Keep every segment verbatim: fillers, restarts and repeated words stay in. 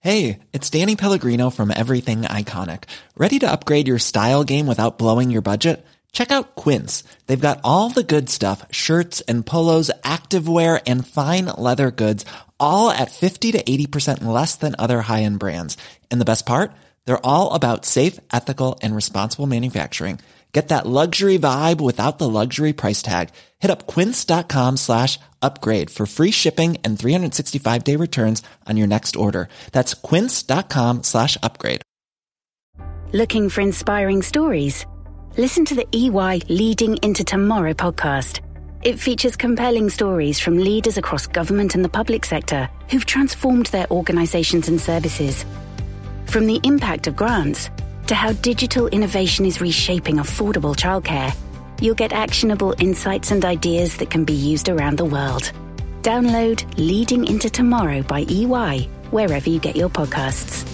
Hey, it's Danny Pellegrino from Everything Iconic. Ready to upgrade your style game without blowing your budget? Check out Quince. They've got all the good stuff, shirts and polos, activewear, and fine leather goods, all at fifty to eighty percent less than other high-end brands. And the best part? They're all about safe, ethical, and responsible manufacturing. Get that luxury vibe without the luxury price tag. Hit up quince.com slash upgrade for free shipping and three sixty-five day returns on your next order. That's quince.com slash upgrade. Looking for inspiring stories? Listen to the E Y Leading into Tomorrow podcast. It features compelling stories from leaders across government and the public sector who've transformed their organizations and services. From the impact of grants to how digital innovation is reshaping affordable childcare, you'll get actionable insights and ideas that can be used around the world. Download Leading into Tomorrow by E Y wherever you get your podcasts.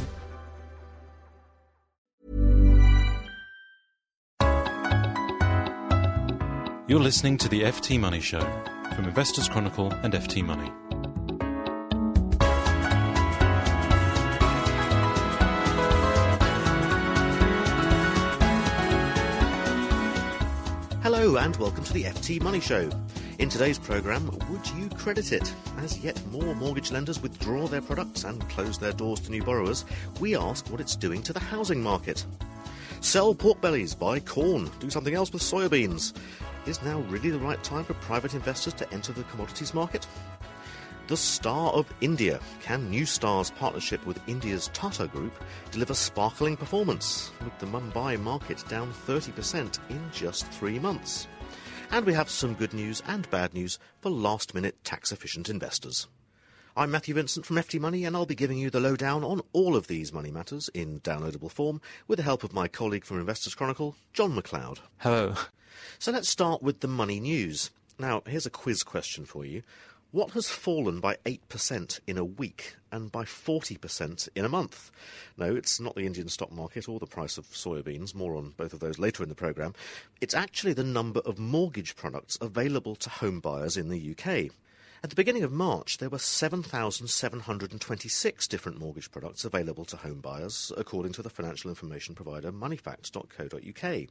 You're listening to the F T Money Show from Investors Chronicle and F T Money. Hello and welcome to the F T Money Show. In today's programme, would you credit it? As yet more mortgage lenders withdraw their products and close their doors to new borrowers, we ask what it's doing to the housing market. Sell pork bellies, buy corn, do something else with soybeans. Is now really the right time for private investors to enter the commodities market? The Star of India. Can New Star's partnership with India's Tata Group deliver sparkling performance, with the Mumbai market down thirty percent in just three months? And we have some good news and bad news for last-minute tax-efficient investors. I'm Matthew Vincent from F T Money, and I'll be giving you the lowdown on all of these money matters in downloadable form with the help of my colleague from Investors Chronicle, John McLeod. Hello. So let's start with the money news. Now, here's a quiz question for you. What has fallen by eight percent in a week and by forty percent in a month? No, it's not the Indian stock market or the price of soybeans, more on both of those later in the programme. It's actually the number of mortgage products available to home buyers in the U K. At the beginning of March, there were seven thousand seven hundred twenty-six different mortgage products available to home buyers, according to the financial information provider moneyfacts dot co dot uk.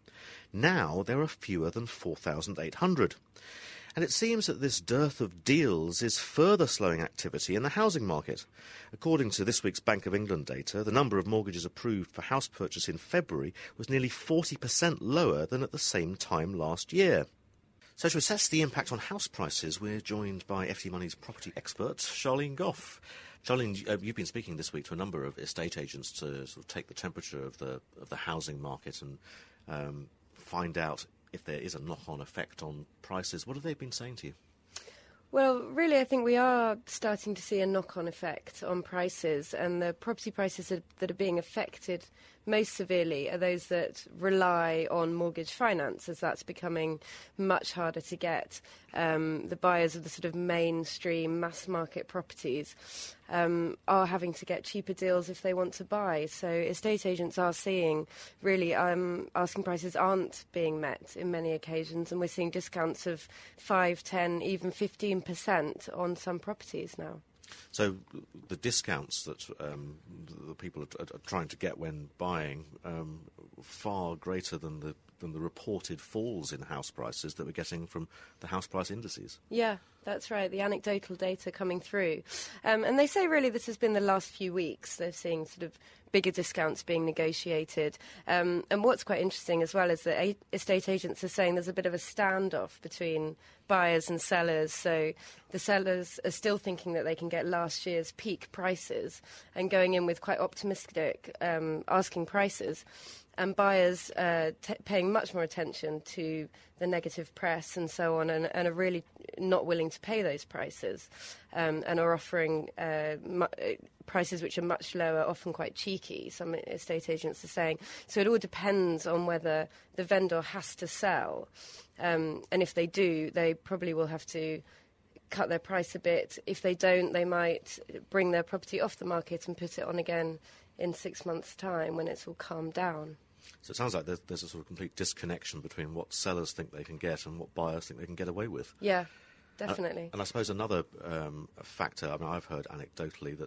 Now there are fewer than four thousand eight hundred. And it seems that this dearth of deals is further slowing activity in the housing market. According to this week's Bank of England data, the number of mortgages approved for house purchase in February was nearly forty percent lower than at the same time last year. So to assess the impact on house prices, we're joined by F T Money's property expert, Charlene Goff. Charlene, uh, you've been speaking this week to a number of estate agents to sort of take the temperature of the of the housing market and um, find out if there is a knock-on effect on prices. What have they been saying to you? Well, really, I think we are starting to see a knock-on effect on prices, and the property prices that are being affected most severely are those that rely on mortgage finance, as that's becoming much harder to get. Um, the buyers of the sort of mainstream mass market properties um, are having to get cheaper deals if they want to buy. So estate agents are seeing really um, asking prices aren't being met in many occasions, and we're seeing discounts of five, ten, even fifteen percent on some properties now. So the discounts that um, the people are, are trying to get when buying um, far greater than the than the reported falls in house prices that we're getting from the house price indices. Yeah, that's right, the anecdotal data coming through. Um, and they say really this has been the last few weeks. They're seeing sort of bigger discounts being negotiated. Um, and what's quite interesting as well is that a- estate agents are saying there's a bit of a standoff between buyers and sellers. So the sellers are still thinking that they can get last year's peak prices and going in with quite optimistic um, asking prices. And buyers uh, t- paying much more attention to the negative press and so on, and, and are really not willing to pay those prices, um, and are offering uh, mu- prices which are much lower, often quite cheeky, some estate agents are saying. So it all depends on whether the vendor has to sell. Um, and if they do, they probably will have to cut their price a bit. If they don't, they might bring their property off the market and put it on again in six months' time when it's all calmed down. So it sounds like there's, there's a sort of complete disconnection between what sellers think they can get and what buyers think they can get away with. Yeah, definitely. And, and I suppose another um, factor, I mean, I've heard anecdotally that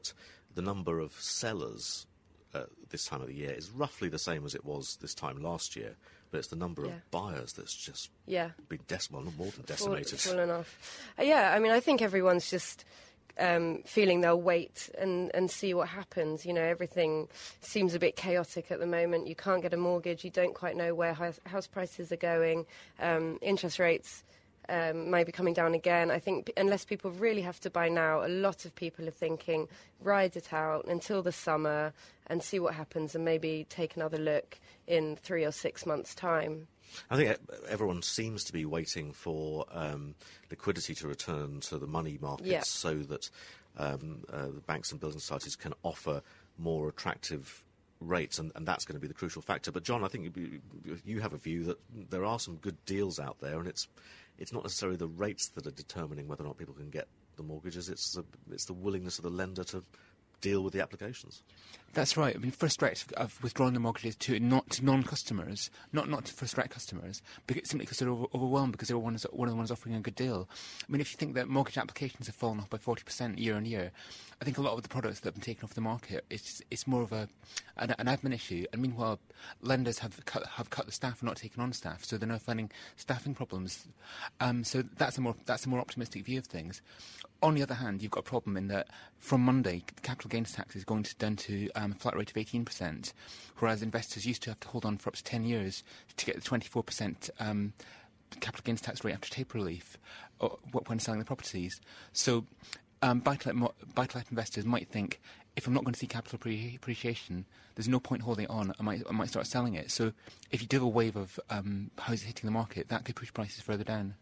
the number of sellers uh, this time of the year is roughly the same as it was this time last year, but it's the number Yeah. of buyers that's just Yeah. been dec- well, more than Fall- decimated. fallen off. Uh, yeah, I mean, I think everyone's just um, feeling they'll wait and, and see what happens. You know, everything seems a bit chaotic at the moment. You can't get a mortgage. You don't quite know where house, house prices are going. Um, interest rates um, might be coming down again. I think p- unless people really have to buy now, a lot of people are thinking, ride it out until the summer and see what happens and maybe take another look in three or six months' time. I think e- everyone seems to be waiting for um, liquidity to return to the money markets Yeah. so that um, uh, the banks and building societies can offer more attractive rates, and, and that's going to be the crucial factor. But, John, I think you, you have a view that there are some good deals out there, and it's it's not necessarily the rates that are determining whether or not people can get the mortgages. It's the, it's the willingness of the lender to deal with the applications. That's right. I mean, First Direct have withdrawn the mortgages to not to non-customers, not not to First Direct customers, because, simply because they're over, overwhelmed because they're one, one of the ones offering a good deal. I mean, if you think that mortgage applications have fallen off by forty percent year on year, I think a lot of the products that have been taken off the market, it's it's more of a an, an admin issue. And meanwhile, lenders have cut have cut the staff and not taken on staff, so they're now finding staffing problems. Um, so that's a more that's a more optimistic view of things. On the other hand, you've got a problem in that from Monday, the capital gains tax is going to, down to um, a flat rate of eighteen percent, whereas investors used to have to hold on for up to ten years to get the twenty-four percent um, capital gains tax rate after taper relief uh, when selling the properties. So um, buy-to-let, mo- buy-to-let investors might think, if I'm not going to see capital pre- appreciation, there's no point holding it on. I might, I might start selling it. So if you do have a wave of um, houses hitting the market, that could push prices further down.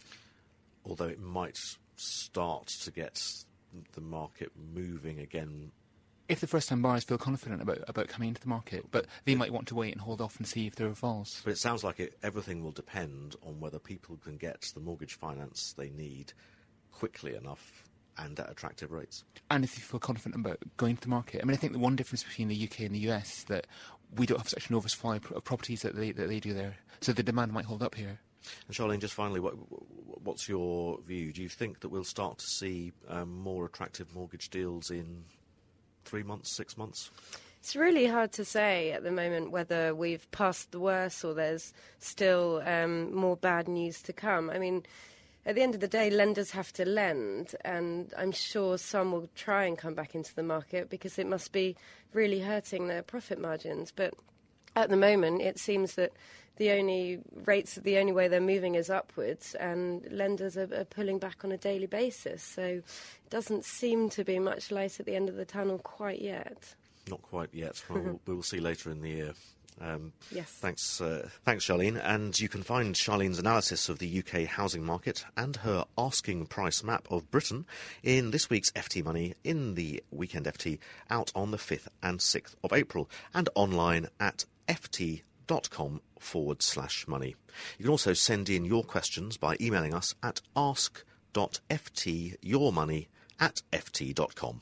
Although it might start to get the market moving again. If the first-time buyers feel confident about about coming into the market, but they might want to wait and hold off and see if there are falls. But it sounds like it, everything will depend on whether people can get the mortgage finance they need quickly enough and at attractive rates. And if you feel confident about going to the market. I mean, I think the one difference between the U K and the U S is that we don't have such an oversupply of properties that they, that they do there. So the demand might hold up here. And Charlene, just finally, what, what's your view? Do you think that we'll start to see um, more attractive mortgage deals in three months, six months? It's really hard to say at the moment whether we've passed the worst or there's still um, more bad news to come. I mean, at the end of the day, lenders have to lend, and I'm sure some will try and come back into the market because it must be really hurting their profit margins. But at the moment, it seems that the only rates, the only way they're moving is upwards, and lenders are, are pulling back on a daily basis. So it doesn't seem to be much light at the end of the tunnel quite yet. Not quite yet. Well, we'll see later in the year. Um, Yes. Thanks, uh, thanks, Charlene. And you can find Charlene's analysis of the U K housing market and her asking price map of Britain in this week's F T Money in the Weekend F T, out on the fifth and sixth of April, and online at ft.com forward slash money. You can also send in your questions by emailing us at ask.ftyourmoney at ft.com.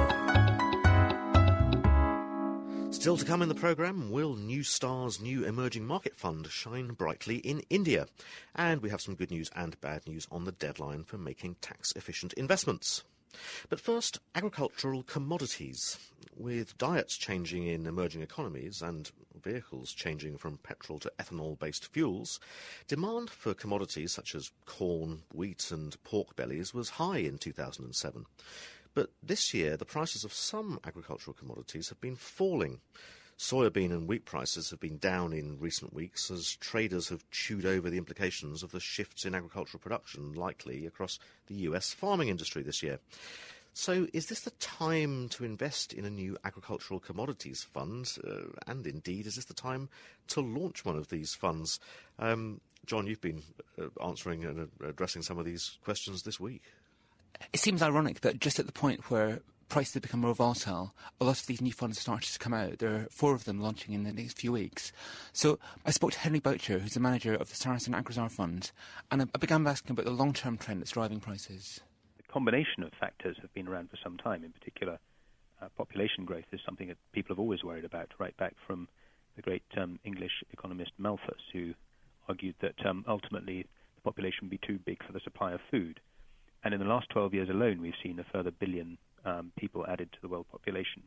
Still to come in the programme, will New Star's new emerging market fund shine brightly in India? And we have some good news and bad news on the deadline for making tax-efficient investments. But first, agricultural commodities. With diets changing in emerging economies and vehicles changing from petrol to ethanol-based fuels, demand for commodities such as corn, wheat and pork bellies was high in two thousand seven. But this year, the prices of some agricultural commodities have been falling. Soybean and wheat prices have been down in recent weeks as traders have chewed over the implications of the shifts in agricultural production likely across the U S farming industry this year. So is this the time to invest in a new agricultural commodities fund? Uh, and indeed, is this the time to launch one of these funds? Um, John, you've been uh, answering and uh, addressing some of these questions this week. It seems ironic that just at the point where prices have become more volatile, a lot of these new funds started to come out. There are four of them launching in the next few weeks. So I spoke to Henry Boucher, who's the manager of the Saracen Agrizar Fund, and I began by asking about the long-term trend that's driving prices. The combination of factors have been around for some time. In particular, uh, population growth is something that people have always worried about, right back from the great um, English economist Malthus, who argued that um, ultimately the population would be too big for the supply of food. And in the last twelve years alone, we've seen a further billion um, people added to the world population.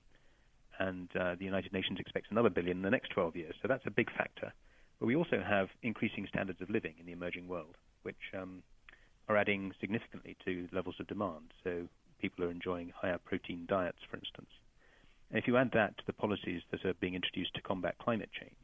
And uh, the United Nations expects another billion in the next twelve years. So that's a big factor. But we also have increasing standards of living in the emerging world, which um, are adding significantly to levels of demand. So people are enjoying higher protein diets, for instance. And if you add that to the policies that are being introduced to combat climate change,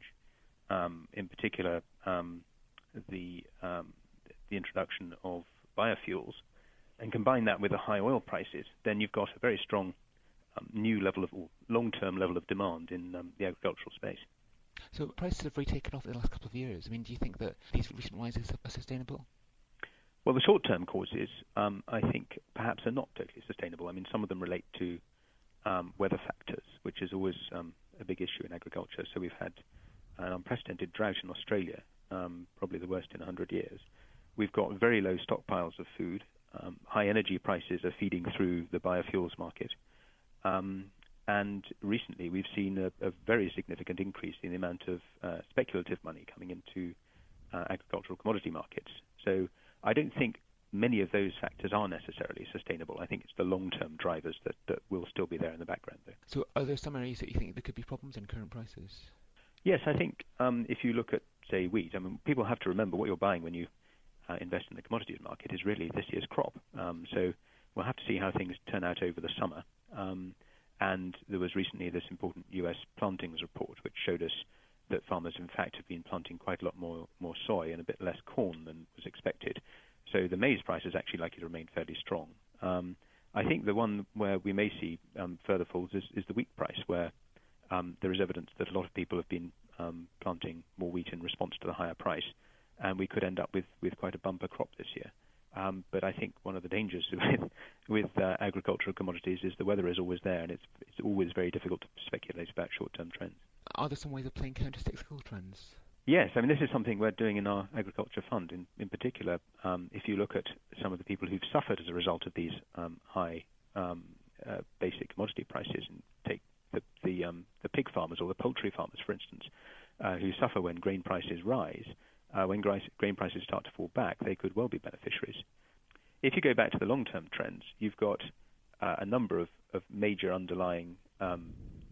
um, in particular um, the, um, the introduction of biofuels, and combine that with the high oil prices, then you've got a very strong um, new level of, or long-term level of demand in um, the agricultural space. So prices have really taken off in the last couple of years. I mean, do you think that these recent rises are sustainable? Well, the short-term causes, um, I think, perhaps are not totally sustainable. I mean, some of them relate to um, weather factors, which is always um, a big issue in agriculture. So we've had an unprecedented drought in Australia, um, probably the worst in one hundred years. We've got very low stockpiles of food. Um, high energy prices are feeding through the biofuels market. Um, and recently we've seen a, a very significant increase in the amount of uh, speculative money coming into uh, agricultural commodity markets. So I don't think many of those factors are necessarily sustainable. I think it's the long-term drivers that, that will still be there in the background, though. So are there some areas that you think there could be problems in current prices? Yes, I think um, if you look at, say, wheat, I mean, people have to remember what you're buying when you uh, invest in the commodities market is really this year's crop. Um, so we'll have to see how things turn out over the summer. Um, and there was recently this important U S plantings report, which showed us that farmers, in fact, have been planting quite a lot more, more soy and a bit less corn than was expected. So the maize price is actually likely to remain fairly strong. Um, I think the one where we may see um, further falls is, is the wheat price, where um, there is evidence that a lot of people have been um, planting more wheat in response to the higher price, and we could end up with, with quite a bumper crop this year. Um, but I think one of the dangers with, with uh, agricultural commodities is the weather is always there, and it's, it's always very difficult to speculate about short-term trends. Are there some ways of playing counter-cyclical trends? Yes, I mean, this is something we're doing in our agriculture fund. In, in particular, um, if you look at some of the people who've suffered as a result of these um, high um, uh, basic commodity prices, and take the the, um, the pig farmers or the poultry farmers, for instance, uh, who suffer when grain prices rise, uh, when grain prices start to fall back, they could well be beneficiaries. If you go back to the long-term trends, you've got uh, a number of, of major underlying um,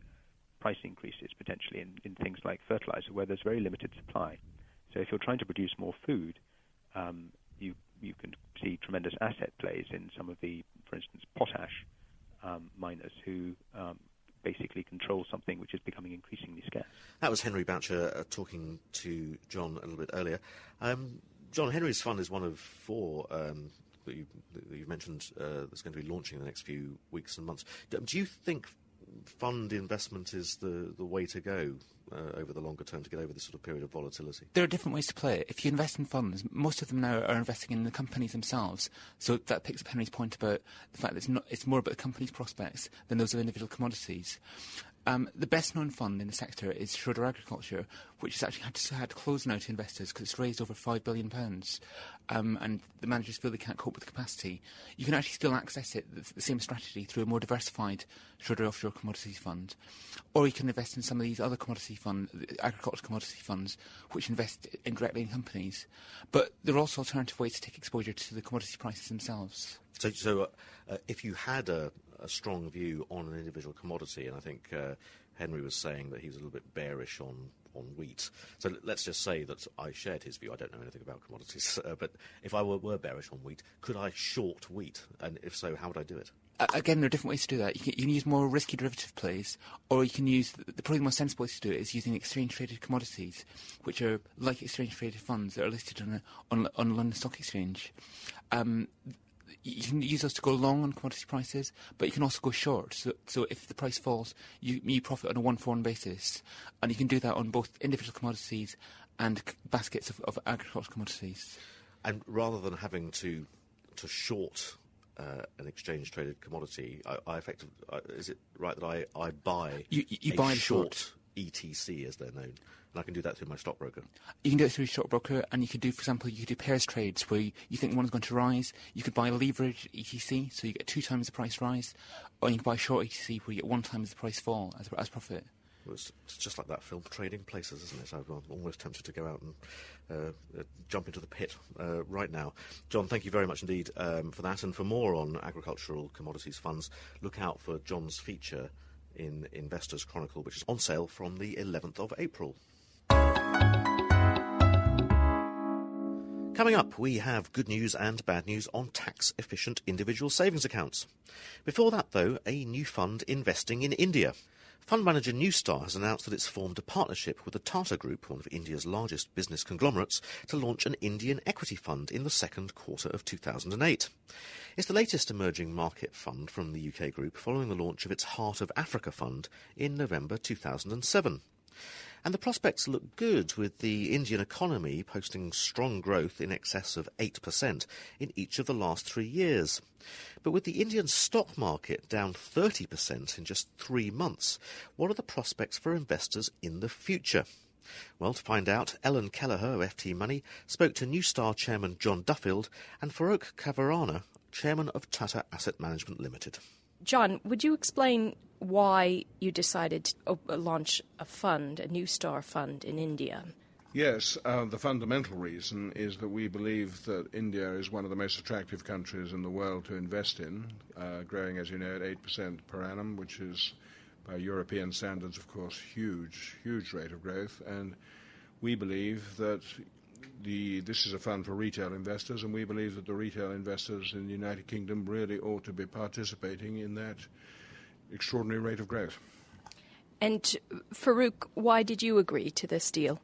price increases potentially in, in things like fertilizer, where there's very limited supply. So if you're trying to produce more food, um, you you can see tremendous asset plays in some of the, for instance, potash um, miners who um, basically control something which is becoming increasingly scarce. That was Henry Boucher uh, talking to John a little bit earlier. Um, John, Henry's fund is one of four um, that, you, that you mentioned uh, that's going to be launching in the next few weeks and months. Do you think fund investment is the, the way to go uh, over the longer term to get over this sort of period of volatility? There are different ways to play it. If you invest in funds, most of them now are investing in the companies themselves. So that picks up Henry's point about the fact that it's, not, it's more about the company's prospects than those of individual commodities. Um, the best-known fund in the sector is Schroeder Agriculture, which has actually had to, had to close now to investors because it's raised over five billion pounds, um, and the managers feel they can't cope with the capacity. You can actually still access it, the, the same strategy, through a more diversified Schroeder Offshore Commodities Fund, or you can invest in some of these other commodity fund, agricultural commodity funds, which invest indirectly in companies. But there are also alternative ways to take exposure to the commodity prices themselves. So, so uh, uh, if you had a, a strong view on an individual commodity, and I think uh, Henry was saying that he was a little bit bearish on, on wheat. So let's just say that I shared his view. I don't know anything about commodities, uh, but if I were, were bearish on wheat, could I short wheat? And if so, how would I do it? Uh, again, there are different ways to do that. You can, you can use more risky derivative plays, or you can use, the, the probably the most sensible way to do it is using exchange-traded commodities, which are like exchange-traded funds that are listed on a, on, on the London Stock Exchange. Um, You can use those to go long on commodity prices, but you can also go short. So, so if the price falls, you, you profit on a one-for-one basis, and you can do that on both individual commodities and c- baskets of, of agricultural commodities. And rather than having to to short uh, an exchange-traded commodity, I, I effectively, uh, is it right that I, I buy you, you, you a buy short, short E T C, as they're known, and I can do that through my stockbroker? You can do it through a stockbroker, and you could do, for example, you could do pairs trades where you, you think one's going to rise. You could buy a leverage E T C, so you get two times the price rise, or you can buy a short E T C where you get one times the price fall as, as profit. Well, it's, it's just like that film, Trading Places, isn't it? I'm almost tempted to go out and uh, uh, jump into the pit uh, right now. John, thank you very much indeed um, for that. And for more on agricultural commodities funds, look out for John's feature in Investors Chronicle, which is on sale from the eleventh of April. Coming up, we have good news and bad news on tax-efficient individual savings accounts. Before that, though, a new fund investing in India. Fund manager Newstar has announced that it's formed a partnership with the Tata Group, one of India's largest business conglomerates, to launch an Indian equity fund in the second quarter of two thousand eight. It's the latest emerging market fund from the U K group following the launch of its Heart of Africa fund in November two thousand seven. And the prospects look good, with the Indian economy posting strong growth in excess of eight percent in each of the last three years. But with the Indian stock market down thirty percent in just three months, what are the prospects for investors in the future? Well, to find out, Ellen Kelleher of F T Money spoke to Newstar chairman John Duffield and Farokh Kavarana, chairman of Tata Asset Management Limited. John, would you explain why you decided to launch a fund, a Newstar fund in India? Yes, uh, the fundamental reason is that we believe that India is one of the most attractive countries in the world to invest in, uh, growing, as you know, at eight percent per annum, which is, by European standards, of course, huge, huge rate of growth. And we believe that the this is a fund for retail investors, and we believe that the retail investors in the United Kingdom really ought to be participating in that extraordinary rate of growth. And Farokh, why did you agree to this deal?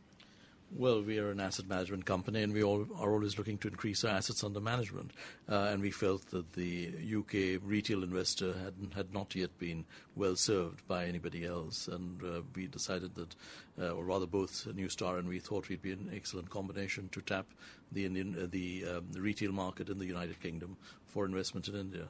Well, we are an asset management company, and we all are always looking to increase our assets under management. Uh, and we felt that the U K retail investor had had not yet been well served by anybody else, and uh, we decided that, uh, or rather, both Newstar and we thought we'd be an excellent combination to tap the Indian, uh, the, um, the retail market in the United Kingdom for investment in India.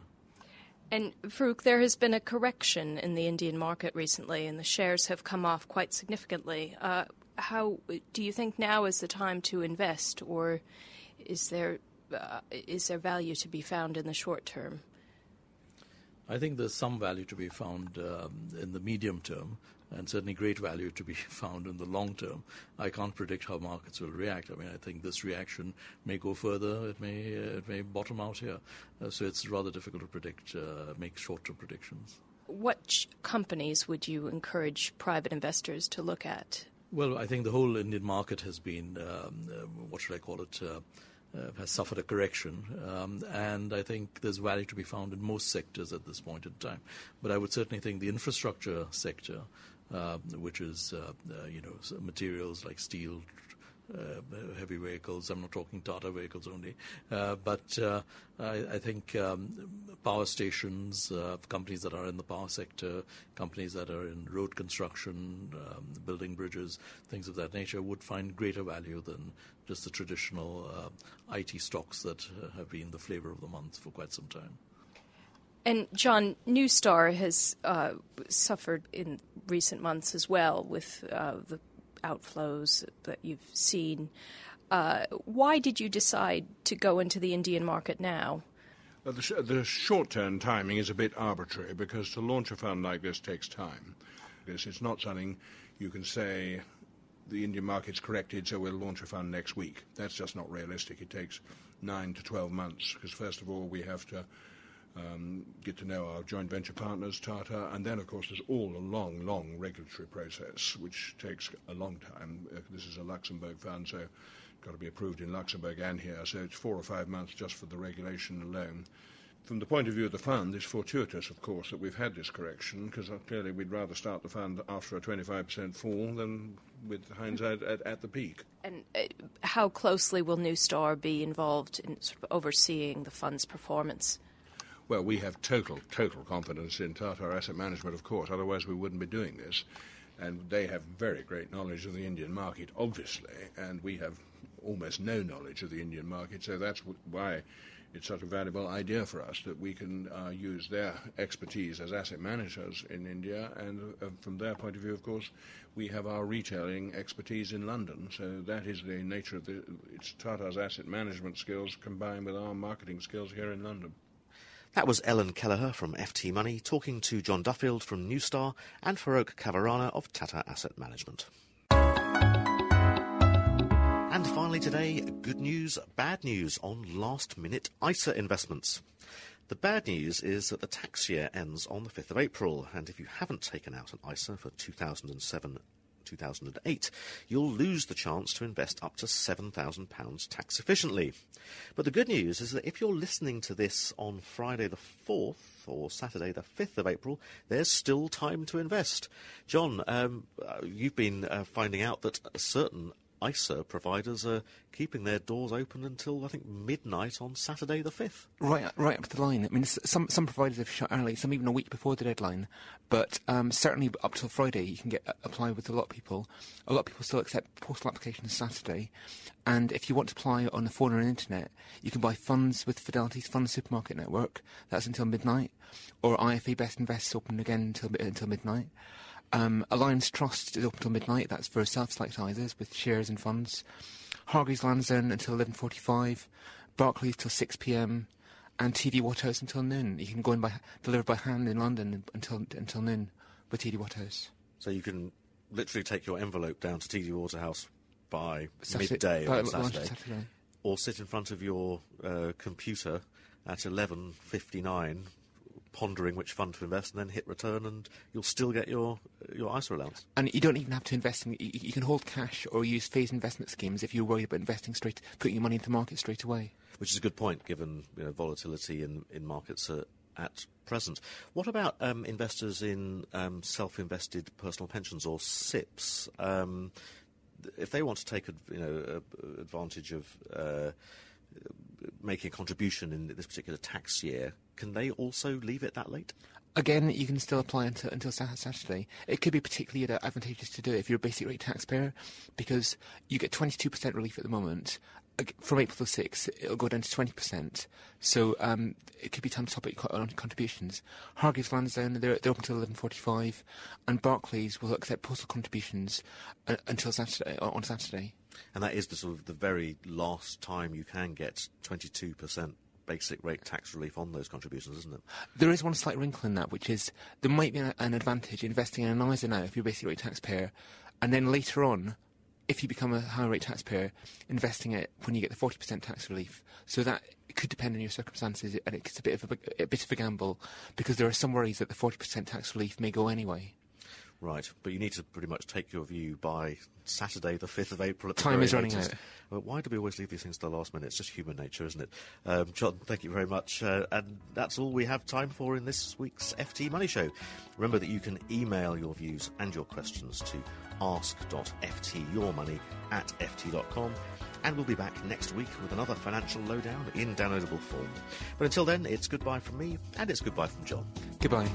And Farokh, there has been a correction in the Indian market recently, and the shares have come off quite significantly. Uh, how do you think now is the time to invest, or is there uh, is there value to be found in the short term? I think there's some value to be found um, in the medium term, and certainly great value to be found in the long term. I can't predict how markets will react. I mean, I think this reaction may go further. It may uh, it may bottom out here. Uh, so it's rather difficult to predict, uh, make short-term predictions. What ch- companies would you encourage private investors to look at? Well, I think the whole Indian market has been, um, uh, what should I call it, uh, uh, has suffered a correction. Um, and I think there's value to be found in most sectors at this point in time. But I would certainly think the infrastructure sector, uh, which is, uh, uh, you know, materials like steel, Uh, heavy vehicles. I'm not talking Tata vehicles only. Uh, but uh, I, I think um, power stations, uh, companies that are in the power sector, companies that are in road construction, um, building bridges, things of that nature would find greater value than just the traditional uh, I T stocks that uh, have been the flavor of the month for quite some time. And John, Newstar has uh, suffered in recent months as well with uh, the outflows that you've seen. Uh, why did you decide to go into the Indian market now? Well, the, sh- the short-term timing is a bit arbitrary, because to launch a fund like this takes time. Because it's not something you can say the Indian market's corrected, so we'll launch a fund next week. That's just not realistic. It takes nine to twelve months, because first of all we have to Um, get to know our joint venture partners, Tata, and then, of course, there's all a long, long regulatory process, which takes a long time. Uh, this is a Luxembourg fund, so it's got to be approved in Luxembourg and here, so it's four or five months just for the regulation alone. From the point of view of the fund, it's fortuitous, of course, that we've had this correction, because clearly we'd rather start the fund after a twenty-five percent fall than with hindsight at, at the peak. And uh, how closely will Newstar be involved in sort of overseeing the fund's performance? Well, we have total, total confidence in Tata Asset Management, of course, otherwise we wouldn't be doing this. And they have very great knowledge of the Indian market, obviously, and we have almost no knowledge of the Indian market, so that's why it's such a valuable idea for us, that we can uh, use their expertise as asset managers in India, and uh, from their point of view, of course, we have our retailing expertise in London, so that is the nature of the, it's Tata's asset management skills combined with our marketing skills here in London. That was Ellen Kelleher from F T Money talking to John Duffield from Newstar and Farokh Kavarana of Tata Asset Management. And finally today, good news, bad news on last-minute I S A investments. The bad news is that the tax year ends on the fifth of April, and if you haven't taken out an I S A for two thousand seven two thousand eight, you'll lose the chance to invest up to seven thousand pounds tax efficiently. But the good news is that if you're listening to this on Friday the fourth or Saturday the fifth of April, there's still time to invest. John, um, you've been uh, finding out that certain I S A providers are keeping their doors open until, I think, midnight on Saturday the fifth. Right right up to the line. I mean, some some providers have shut early, some even a week before the deadline. But um, certainly up till Friday, you can get uh, apply with a lot of people. A lot of people still accept postal applications Saturday. And if you want to apply on the phone or the internet, you can buy funds with Fidelity's Fund Supermarket Network. That's until midnight. Or I F A Best Invest is open again until, until midnight. Um, Alliance Trust is open till midnight. That's for self-selectisers with shares and funds. Hargreaves Lansdowne until eleven forty-five. Barclays till six p m. And T D Waterhouse until noon. You can go in by deliver by hand in London until until noon with T D Waterhouse. So you can literally take your envelope down to T D Waterhouse by Saturday, midday by on Saturday, Saturday, or sit in front of your uh, computer at eleven fifty-nine, pondering which fund to invest, and then hit return, and you'll still get your your I S A allowance. And you don't even have to invest in. You, you can hold cash or use phased investment schemes if you're worried about investing straight, putting your money into the market straight away. Which is a good point, given you know, volatility in in markets uh, at present. What about um, investors in um, self-invested personal pensions or S I Ps? Um, if they want to take you know uh, advantage of uh, making a contribution in this particular tax year, can they also leave it that late? Again, you can still apply until, until Saturday. It could be particularly advantageous to do it if you're a basic rate taxpayer, because you get twenty-two percent relief at the moment. From April to sixth, it'll go down to twenty percent. So um, it could be time to top up your contributions. Hargreaves Lansdowne, they're, they're open until eleven forty-five, and Barclays will accept postal contributions uh, until Saturday, on Saturday. And that is the sort of the very last time you can get twenty-two percent basic rate tax relief on those contributions, isn't it? There is one slight wrinkle in that, which is there might be an, an advantage investing in an I S A now if you're a basic rate taxpayer, and then later on, if you become a higher rate taxpayer, investing it when you get the forty percent tax relief. So that it could depend on your circumstances, and it's a bit of a, a bit of a gamble, because there are some worries that the forty percent tax relief may go anyway. Right, but you need to pretty much take your view by Saturday, the fifth of April. At the Time very is running latest. out. Well, why do we always leave these things to the last minute? It's just human nature, isn't it? Um, John, thank you very much. Uh, and that's all we have time for in this week's F T Money Show. Remember that you can email your views and your questions to ask dot f t your money at f t dot com. And we'll be back next week with another financial lowdown in downloadable form. But until then, it's goodbye from me, and it's goodbye from John. Goodbye.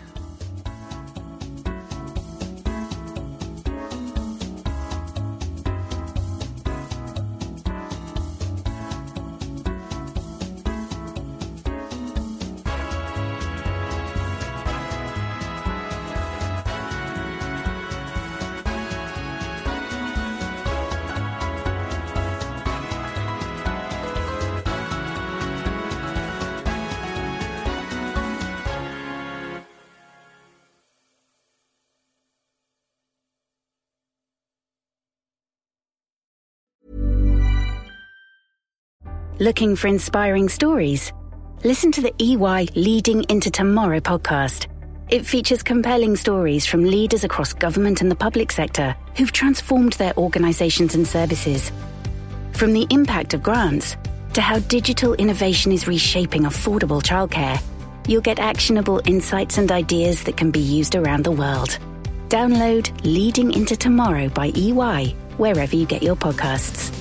Looking for inspiring stories? Listen to the E Y Leading into Tomorrow podcast. It features compelling stories from leaders across government and the public sector who've transformed their organizations and services. From the impact of grants to how digital innovation is reshaping affordable childcare, you'll get actionable insights and ideas that can be used around the world. Download Leading into Tomorrow by E Y wherever you get your podcasts.